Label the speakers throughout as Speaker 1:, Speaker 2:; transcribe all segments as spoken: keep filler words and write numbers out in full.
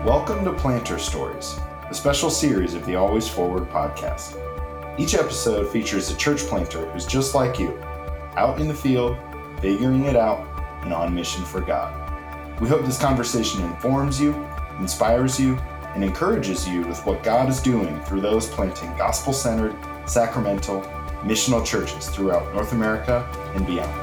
Speaker 1: Welcome to Planter Stories, a special series of the Always Forward podcast. Each episode features a church planter who's just like you, out in the field, figuring it out, and on mission for God. We hope this conversation informs you, inspires you, and encourages you with what God is doing through those planting gospel-centered, sacramental, missional churches throughout North America and beyond.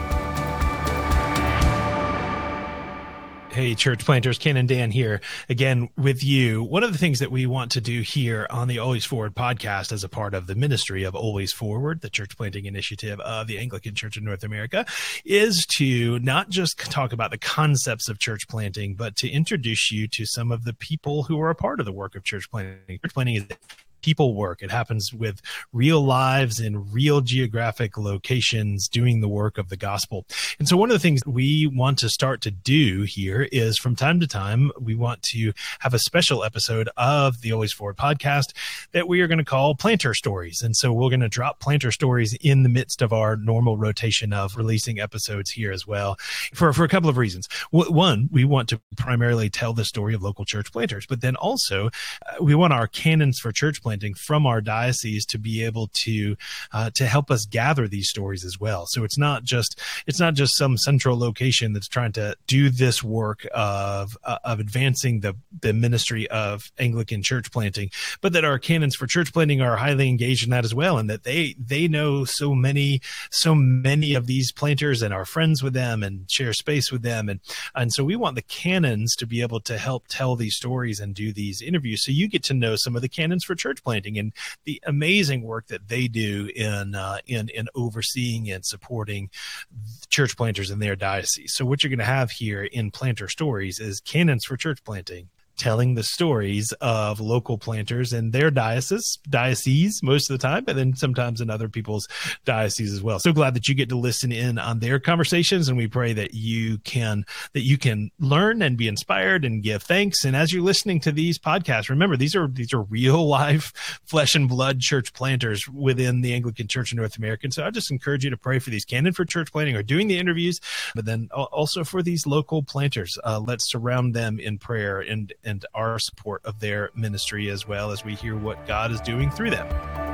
Speaker 2: Hey, church planters, Ken and Dan here again with you. One of the things that we want to do here on the Always Forward podcast as a part of the ministry of Always Forward, the church planting initiative of the Anglican Church of North America, is to not just talk about the concepts of church planting, but to introduce you to some of the people who are a part of the work of church planting. Church planting is people work. It happens with real lives in real geographic locations doing the work of the gospel. And so one of the things we want to start to do here is from time to time, we want to have a special episode of the Always Forward podcast that we are going to call Planter Stories. And so we're going to drop Planter Stories in the midst of our normal rotation of releasing episodes here as well for, for a couple of reasons. One, we want to primarily tell the story of local church planters, but then also uh, we want our canons for church planters from our diocese to be able to uh, to help us gather these stories as well. So it's not just it's not just some central location that's trying to do this work of uh, of advancing the the ministry of Anglican church planting, but that our canons for church planting are highly engaged in that as well, and that they they know so many so many of these planters and are friends with them and share space with them, and and so we want the canons to be able to help tell these stories and do these interviews, so you get to know some of the canons for church planting and the amazing work that they do in uh, in in overseeing and supporting church planters in their diocese. So what you're going to have here in Planter Stories is canons for church planting, telling the stories of local planters in their diocese, diocese most of the time, but then sometimes in other people's dioceses as well. So glad that you get to listen in on their conversations, and we pray that you can that you can learn and be inspired and give thanks. And as you're listening to these podcasts, remember these are these are real life, flesh and blood church planters within the Anglican Church of North America. And so I just encourage you to pray for these canon for church planting or doing the interviews, but then also for these local planters. Uh, let's surround them in prayer and and our support of their ministry as well as we hear what God is doing through them.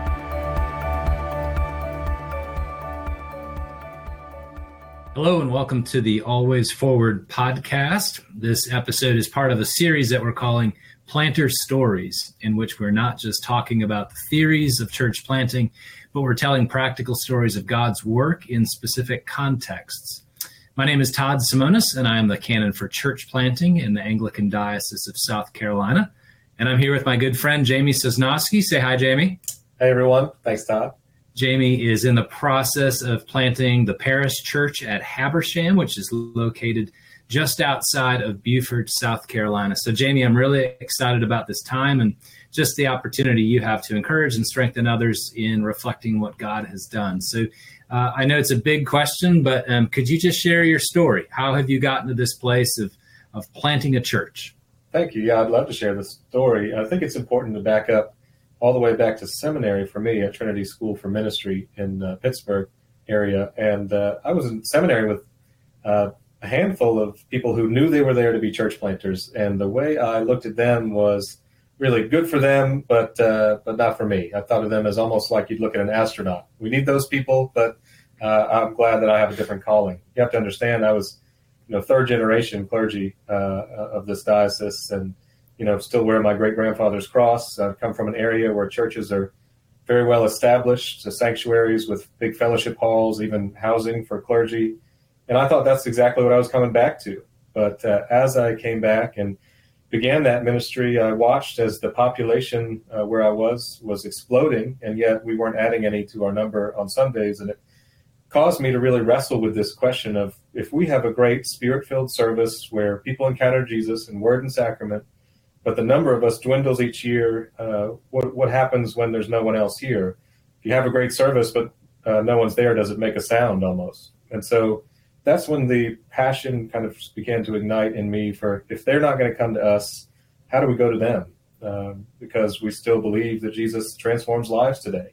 Speaker 3: Hello and welcome to the Always Forward podcast. This episode is part of a series that we're calling Planter Stories, in which we're not just talking about the theories of church planting, but we're telling practical stories of God's work in specific contexts. My name is Todd Simonis, and I am the canon for church planting in the Anglican Diocese of South Carolina. And I'm here with my good friend, Jamie Sosnowski. Say hi, Jamie.
Speaker 4: Hey, everyone. Thanks, Todd.
Speaker 3: Jamie is in the process of planting the parish church at Habersham, which is located just outside of Beaufort, South Carolina. So, Jamie, I'm really excited about this time and just the opportunity you have to encourage and strengthen others in reflecting what God has done. So, Uh, I know it's a big question, but um, could you just share your story? How have you gotten to this place of, of planting a church?
Speaker 4: Thank you. Yeah, I'd love to share the story. I think it's important to back up all the way back to seminary for me at Trinity School for Ministry in uh, Pittsburgh area. And uh, I was in seminary with uh, a handful of people who knew they were there to be church planters. And the way I looked at them was really good for them, but uh, but not for me. I thought of them as almost like you'd look at an astronaut. We need those people, but uh, I'm glad that I have a different calling. You have to understand, I was, you know, third generation clergy uh, of this diocese, and you know, still wear my great grandfather's cross. I come from an area where churches are very well established, so sanctuaries with big fellowship halls, even housing for clergy, and I thought that's exactly what I was coming back to. But uh, as I came back and began that ministry, I watched as the population uh, where I was was exploding, and yet we weren't adding any to our number on Sundays. And it caused me to really wrestle with this question of, if we have a great spirit-filled service where people encounter Jesus in word and sacrament, but the number of us dwindles each year, uh, what, what happens when there's no one else here? If you have a great service, but uh, no one's there, does it make a sound almost? And so that's when the passion kind of began to ignite in me for, if they're not going to come to us, how do we go to them? Um, because we still believe that Jesus transforms lives today.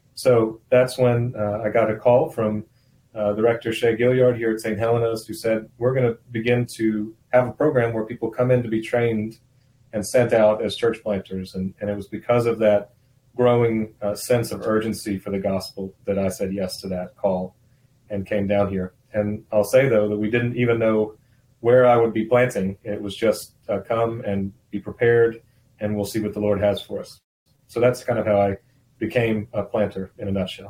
Speaker 4: So that's when uh, I got a call from uh, the rector, Shay Gilliard, here at Saint Helena's, who said, we're going to begin to have a program where people come in to be trained and sent out as church planters. And, and it was because of that growing uh, sense of urgency for the gospel that I said yes to that call and came down here. And I'll say, though, that we didn't even know where I would be planting. It was just uh, come and be prepared, and we'll see what the Lord has for us. So that's kind of how I became a planter in a nutshell.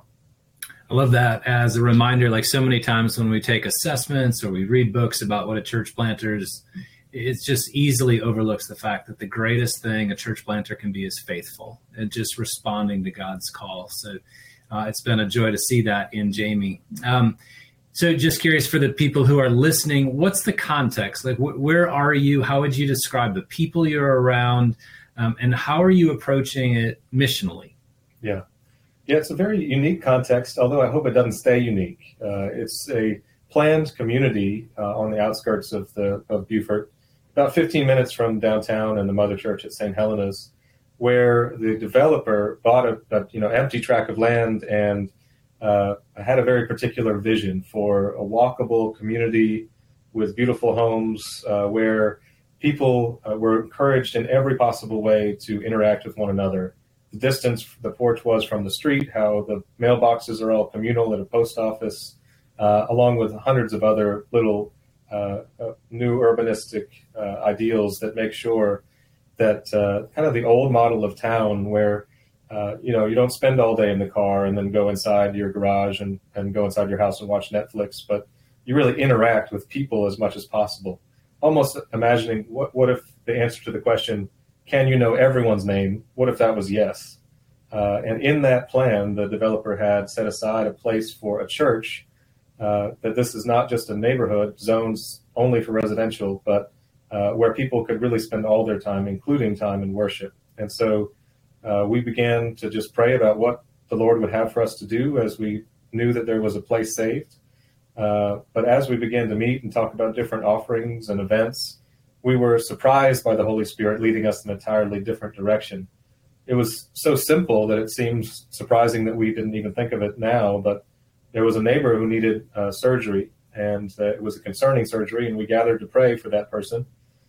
Speaker 3: I love that as a reminder, like so many times when we take assessments or we read books about what a church planter is, it just easily overlooks the fact that the greatest thing a church planter can be is faithful and just responding to God's call. So uh, it's been a joy to see that in Jamie. Um, so just curious for the people who are listening, what's the context? Like, wh- where are you? How would you describe the people you're around? Um, and how are you approaching it missionally?
Speaker 4: Yeah. Yeah, it's a very unique context, although I hope it doesn't stay unique. Uh, it's a planned community uh, on the outskirts of the of Beaufort, about fifteen minutes from downtown and the mother church at Saint Helena's, where the developer bought a, a you know empty tract of land and uh, had a very particular vision for a walkable community with beautiful homes uh, where people uh, were encouraged in every possible way to interact with one another. The distance the porch was from the street, how the mailboxes are all communal at a post office, uh, along with hundreds of other little uh, uh, new urbanistic uh, ideals that make sure that uh, kind of the old model of town where, uh, you know, you don't spend all day in the car and then go inside your garage and, and go inside your house and watch Netflix, but you really interact with people as much as possible. Almost imagining what, what if the answer to the question, can you know everyone's name? What if that was yes? Uh, and in that plan, the developer had set aside a place for a church, uh, that this is not just a neighborhood, zones only for residential, but uh, where people could really spend all their time, including time in worship. And so uh, we began to just pray about what the Lord would have for us to do as we knew that there was a place saved. Uh, but as we began to meet and talk about different offerings and events, we were surprised by the Holy Spirit leading us in an entirely different direction. It was so simple that it seems surprising that we didn't even think of it now, but there was a neighbor who needed uh, surgery, and uh, it was a concerning surgery, and we gathered to pray for that person.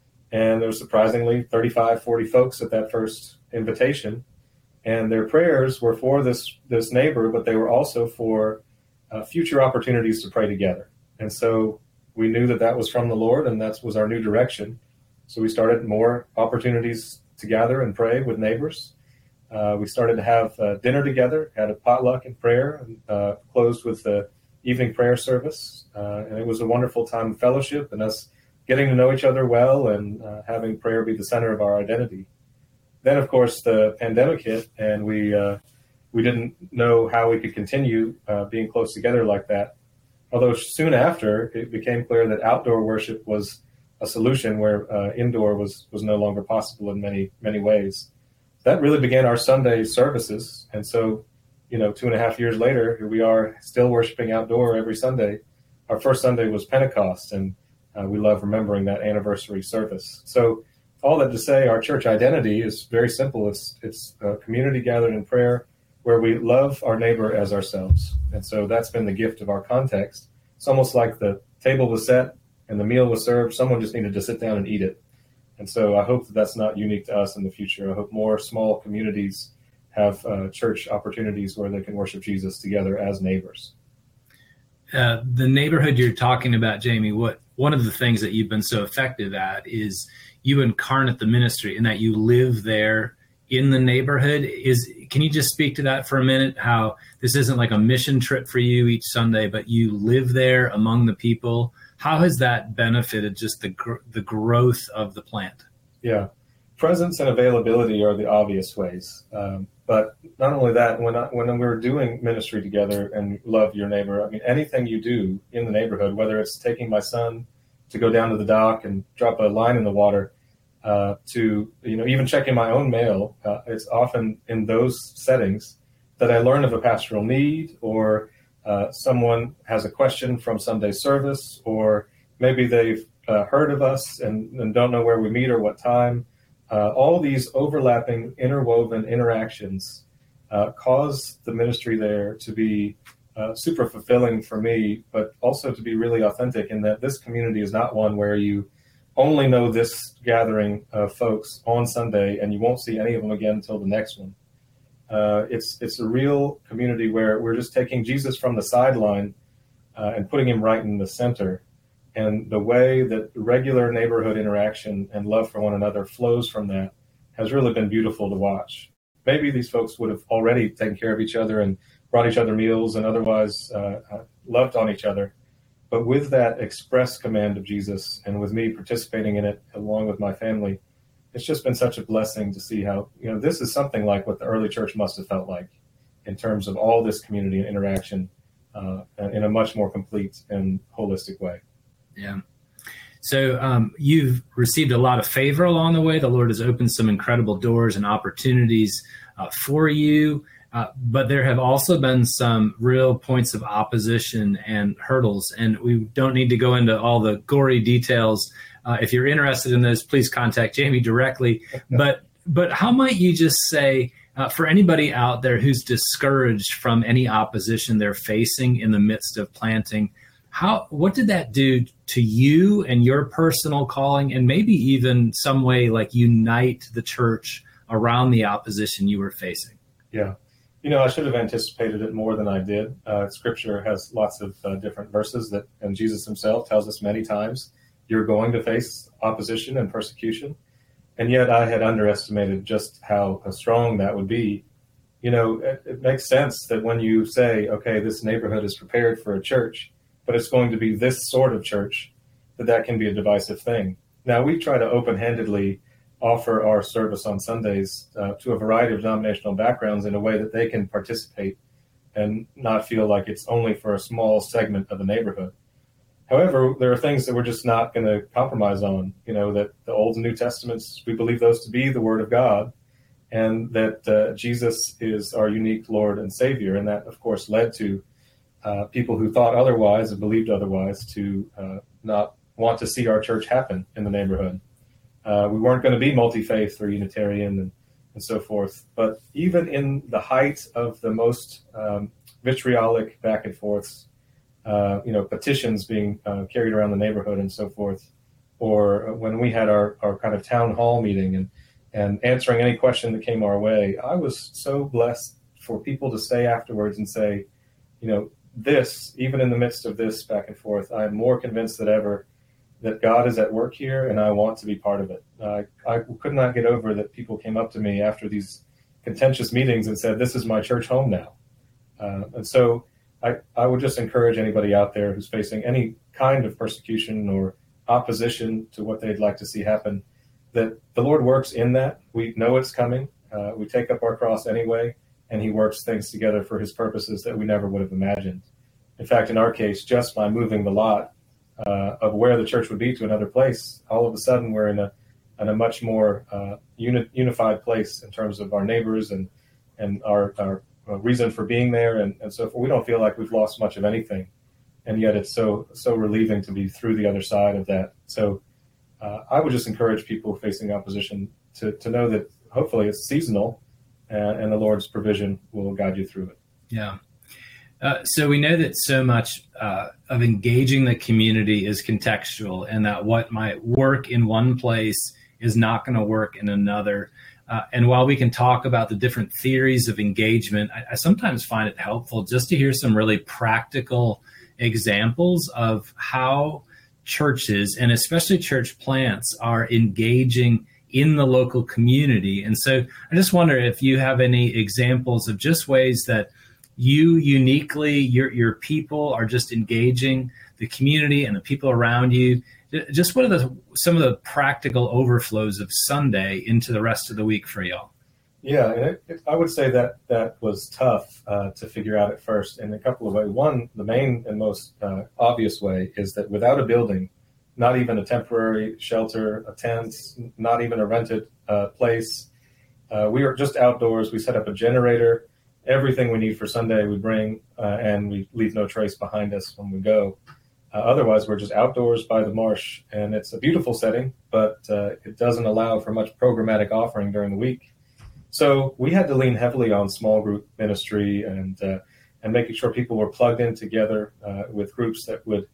Speaker 4: And there was surprisingly thirty-five, forty folks at that first invitation, and their prayers were for this, this neighbor, but they were also for uh, future opportunities to pray together. And so we knew that that was from the Lord, and that was our new direction. So we started more opportunities to gather and pray with neighbors. Uh, we started to have uh, dinner together, had a potluck and prayer, and uh, closed with the evening prayer service. Uh, and it was a wonderful time of fellowship and us getting to know each other well and uh, having prayer be the center of our identity. Then, of course, the pandemic hit, and we uh, we didn't know how we could continue uh, being close together like that. Although soon after, it became clear that outdoor worship was a solution where uh, indoor was, was no longer possible in many, many ways. That really began our Sunday services. And so, you know, two and a half years later, here we are still worshiping outdoor every Sunday. Our first Sunday was Pentecost, and uh, we love remembering that anniversary service. So all that to say, our church identity is very simple. It's, it's a community gathered in prayer where we love our neighbor as ourselves. And so that's been the gift of our context. It's almost like the table was set and the meal was served. Someone just needed to sit down and eat it. And so I hope that that's not unique to us in the future. I hope more small communities have uh, church opportunities where they can worship Jesus together as neighbors.
Speaker 3: Uh, the neighborhood you're talking about, Jamie, what one of the things that you've been so effective at is you incarnate the ministry in that you live there in the neighborhood. Is can you just speak to that for a minute? How this isn't like a mission trip for you each Sunday, but you live there among the people. How has that benefited just the gr- the growth of the plant?
Speaker 4: Yeah, presence and availability are the obvious ways. Um, but not only that, when I, when we're doing ministry together and love your neighbor, I mean, anything you do in the neighborhood, whether it's taking my son to go down to the dock and drop a line in the water, uh, to, you know, even checking my own mail, uh, it's often in those settings that I learn of a pastoral need, or uh, someone has a question from Sunday service, or maybe they've uh, heard of us and, and don't know where we meet or what time. Uh, all these overlapping, interwoven interactions uh, cause the ministry there to be uh, super fulfilling for me, but also to be really authentic in that this community is not one where you only know this gathering of folks on Sunday, and you won't see any of them again until the next one. Uh, it's it's a real community where we're just taking Jesus from the sideline uh, and putting him right in the center. And the way that regular neighborhood interaction and love for one another flows from that has really been beautiful to watch. Maybe these folks would have already taken care of each other and brought each other meals and otherwise uh, loved on each other. But with that express command of Jesus and with me participating in it along with my family, it's just been such a blessing to see how, you know, this is something like what the early church must have felt like in terms of all this community and interaction uh, in a much more complete and holistic way.
Speaker 3: Yeah. So um, you've received a lot of favor along the way. The Lord has opened some incredible doors and opportunities uh, for you. Uh, but there have also been some real points of opposition and hurdles. And we don't need to go into all the gory details. Uh, if you're interested in those, please contact Jamie directly. But but how might you just say, uh, for anybody out there who's discouraged from any opposition they're facing in the midst of planting, How, what did that do to you and your personal calling, and maybe even some way like unite the church around the opposition you were facing?
Speaker 4: Yeah. You know, I should have anticipated it more than I did. Uh, scripture has lots of uh, different verses that, and Jesus himself tells us many times, you're going to face opposition and persecution. And yet I had underestimated just how, how strong that would be. You know, it, it makes sense that when you say, okay, this neighborhood is prepared for a church, but it's going to be this sort of church, that that can be a divisive thing. Now, we try to open-handedly offer our service on Sundays uh, to a variety of denominational backgrounds in a way that they can participate and not feel like it's only for a small segment of the neighborhood. However, there are things that we're just not going to compromise on, you know, that the Old and New Testaments, we believe those to be the Word of God, and that uh, Jesus is our unique Lord and Savior. And that, of course, led to Uh, people who thought otherwise and believed otherwise to uh, not want to see our church happen in the neighborhood. Uh, we weren't going to be multi-faith or Unitarian and, and so forth. But even in the height of the most um, vitriolic back and forths, uh, you know, petitions being uh, carried around the neighborhood and so forth, or when we had our, our kind of town hall meeting and, and answering any question that came our way, I was so blessed for people to say afterwards and say, you know, this, even in the midst of this back and forth, I'm more convinced than ever that God is at work here and I want to be part of it. Uh, I could not get over that people came up to me after these contentious meetings and said, this is my church home now. Uh, and so I, I would just encourage anybody out there who's facing any kind of persecution or opposition to what they'd like to see happen, that the Lord works in that. We know it's coming. Uh, we take up our cross anyway, and he works things together for his purposes that we never would have imagined. In fact, in our case, just by moving the lot uh, of where the church would be to another place, all of a sudden we're in a in a much more uh, uni- unified place in terms of our neighbors and and our, our reason for being there and, and so forth. We don't feel like we've lost much of anything, and yet it's so so relieving to be through the other side of that. So uh, I would just encourage people facing opposition to, to know that hopefully it's seasonal, Uh, and the Lord's provision will guide you through it.
Speaker 3: Yeah. Uh, so we know that so much uh, of engaging the community is contextual, and that what might work in one place is not going to work in another. Uh, and while we can talk about the different theories of engagement, I, I sometimes find it helpful just to hear some really practical examples of how churches, and especially church plants, are engaging in the local community. And so I just wonder if you have any examples of just ways that you uniquely, your your people are just engaging the community and the people around you. Just what are the some of the practical overflows of Sunday into the rest of the week for y'all?
Speaker 4: Yeah, it, it, I would say that that was tough uh, to figure out at first in a couple of ways. One, the main and most uh, obvious way is that without a building, not even a temporary shelter, a tent, not even a rented uh, place. Uh, we are just outdoors. We set up a generator. Everything we need for Sunday we bring, uh, and we leave no trace behind us when we go. Uh, otherwise, we're just outdoors by the marsh, and it's a beautiful setting, but uh, it doesn't allow for much programmatic offering during the week. So we had to lean heavily on small group ministry and uh, and making sure people were plugged in together uh, with groups that would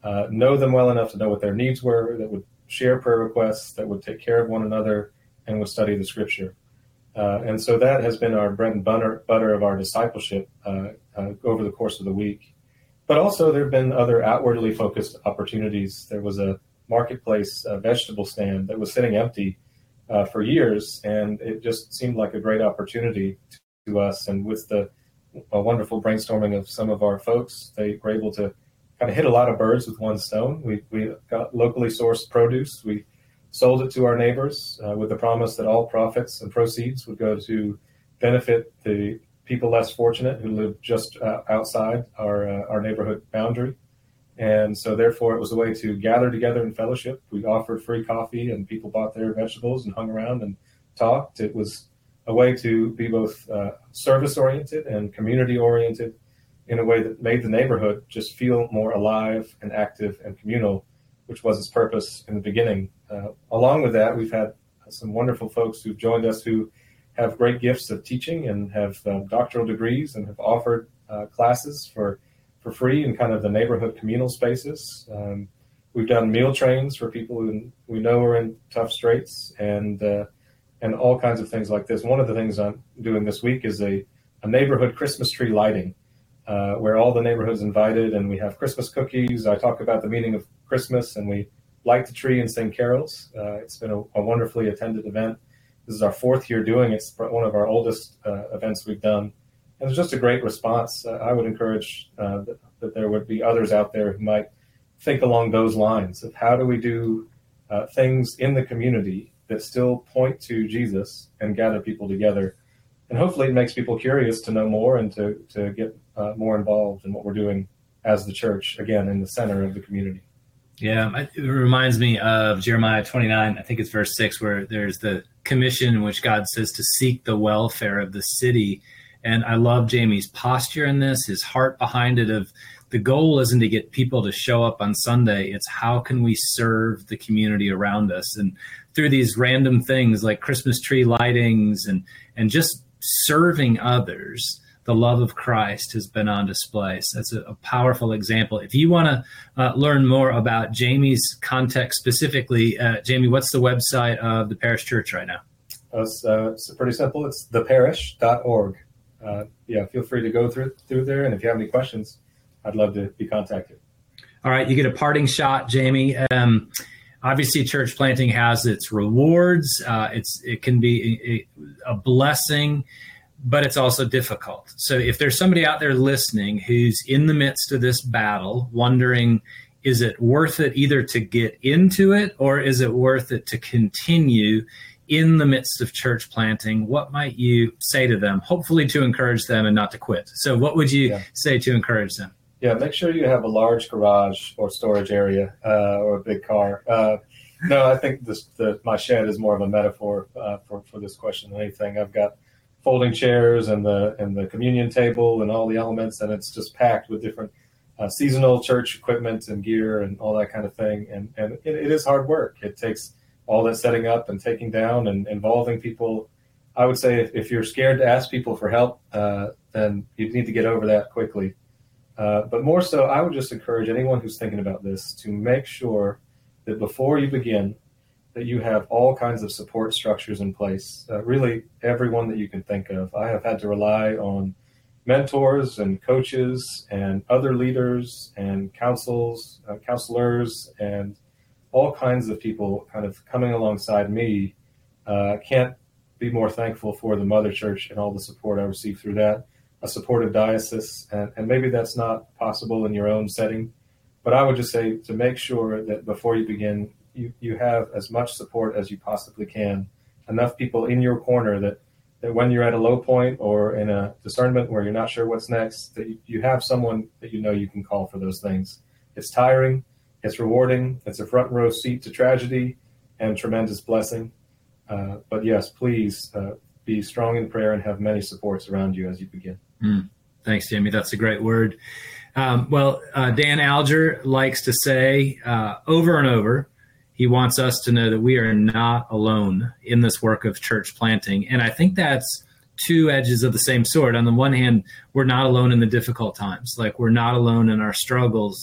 Speaker 4: uh, know them well enough to know what their needs were, that would share prayer requests, that would take care of one another, and would study the Scripture. Uh, and so that has been our bread and butter, butter of our discipleship uh, uh, over the course of the week. But also there have been other outwardly focused opportunities. There was a marketplace uh, vegetable stand that was sitting empty uh, for years, and it just seemed like a great opportunity to, to us. And with the uh, wonderful brainstorming of some of our folks, they were able to kind of hit a lot of birds with one stone. We, we got locally sourced produce. We sold it to our neighbors uh, with the promise that all profits and proceeds would go to benefit the people less fortunate who live just uh, outside our uh, our neighborhood boundary. And so therefore it was a way to gather together in fellowship. We offered free coffee and people bought their vegetables and hung around and talked. It was a way to be both uh, service oriented and community oriented in a way that made the neighborhood just feel more alive and active and communal, which was its purpose in the beginning. Uh, along with that, we've had some wonderful folks who've joined us who have great gifts of teaching and have um, doctoral degrees and have offered uh, classes for, for free in kind of the neighborhood communal spaces. Um, we've done meal trains for people who we know are in tough straits and uh, and all kinds of things like this. One of the things I'm doing this week is a, a neighborhood Christmas tree lighting uh, where all the neighborhood's invited and we have Christmas cookies. I talk about the meaning of Christmas and we light the tree and sing carols. Uh, it's been a, a wonderfully attended event. This is our fourth year doing it. It's one of our oldest uh, events we've done. And it's just a great response. Uh, I would encourage uh, that, that there would be others out there who might think along those lines of how do we do uh, things in the community that still point to Jesus and gather people together. And hopefully it makes people curious to know more and to, to get uh, more involved in what we're doing as the church, again, in the center of the community.
Speaker 3: Yeah, it reminds me of Jeremiah twenty-nine, I think it's verse six, where there's the commission in which God says to seek the welfare of the city. And I love Jamie's posture in this, his heart behind it of the goal isn't to get people to show up on Sunday. It's how can we serve the community around us? And through these random things like Christmas tree lightings and, and just serving others, the love of Christ has been on display. So that's a, a powerful example. If you want to uh, learn more about Jamie's context specifically, uh, Jamie, what's the website of the Parish Church right now?
Speaker 4: Uh, it's, uh, it's pretty simple. It's the parish dot org. Uh, yeah, feel free to go through through there. And if you have any questions, I'd love to be contacted. All
Speaker 3: right, you get a parting shot, Jamie. Um, obviously, church planting has its rewards. Uh, it's it can be a, a blessing, but it's also difficult. So if there's somebody out there listening who's in the midst of this battle, wondering, is it worth it either to get into it or is it worth it to continue in the midst of church planting, what might you say to them, hopefully to encourage them and not to quit? So what would you yeah. say to encourage them?
Speaker 4: Yeah, make sure you have a large garage or storage area uh, or a big car. Uh, no, I think this, the, my shed is more of a metaphor uh, for, for this question than anything. I've got folding chairs and the and the communion table and all the elements, and it's just packed with different uh, seasonal church equipment and gear and all that kind of thing. And, and it, it is hard work. It takes all that setting up and taking down and involving people. I would say if, if you're scared to ask people for help, uh, then you need to get over that quickly. Uh, but more so, I would just encourage anyone who's thinking about this to make sure that before you begin, that you have all kinds of support structures in place, uh, really everyone that you can think of. I have had to rely on mentors and coaches and other leaders and counsels, uh, counselors, and all kinds of people kind of coming alongside me. Uh, can't be more thankful for the Mother Church and all the support I received through that. A supportive diocese, and, and maybe that's not possible in your own setting, but I would just say to make sure that before you begin, you, you have as much support as you possibly can, enough people in your corner that, that when you're at a low point or in a discernment where you're not sure what's next, that you, you have someone that you know you can call for those things. It's tiring, it's rewarding, it's a front row seat to tragedy and tremendous blessing. Uh, but yes, please uh, be strong in prayer and have many supports around you as you begin.
Speaker 3: Mm. Thanks, Jamie. That's a great word. Um, well, uh, Dan Alger likes to say uh, over and over, he wants us to know that we are not alone in this work of church planting. And I think that's two edges of the same sword. On the one hand, we're not alone in the difficult times. Like we're not alone in our struggles.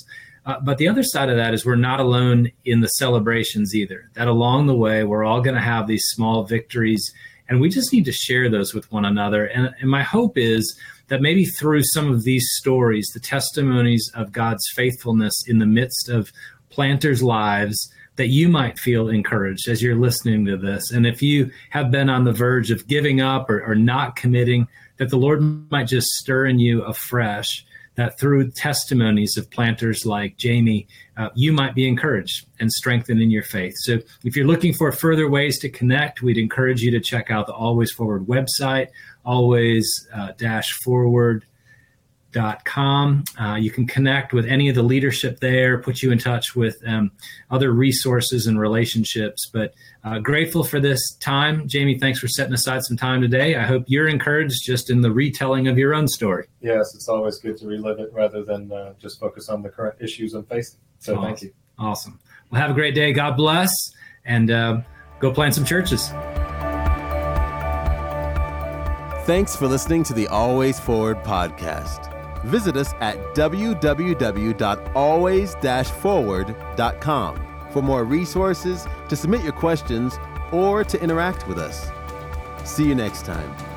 Speaker 3: Uh, but the other side of that is we're not alone in the celebrations either. That along the way, we're all going to have these small victories, and we just need to share those with one another. And, and my hope is that maybe through some of these stories, the testimonies of God's faithfulness in the midst of planters' lives, that you might feel encouraged as you're listening to this. And if you have been on the verge of giving up or, or not committing, that the Lord might just stir in you afresh, that through testimonies of planters like Jamie, uh, you might be encouraged and strengthened in your faith. So if you're looking for further ways to connect, we'd encourage you to check out the Always Forward website, always dash forward dot com. Uh, you can connect with any of the leadership there, put you in touch with um, other resources and relationships. But uh, grateful for this time. Jamie, thanks for setting aside some time today. I hope you're encouraged just in the retelling of your own story.
Speaker 4: Yes, it's always good to relive it rather than uh, just focus on the current issues I'm facing. So
Speaker 3: awesome.
Speaker 4: Thank you.
Speaker 3: Awesome. Well, have a great day. God bless, and uh, go plant some churches.
Speaker 5: Thanks for listening to the Always Forward podcast. Visit us at w w w dot always dash forward dot com for more resources, to submit your questions, or to interact with us. See you next time.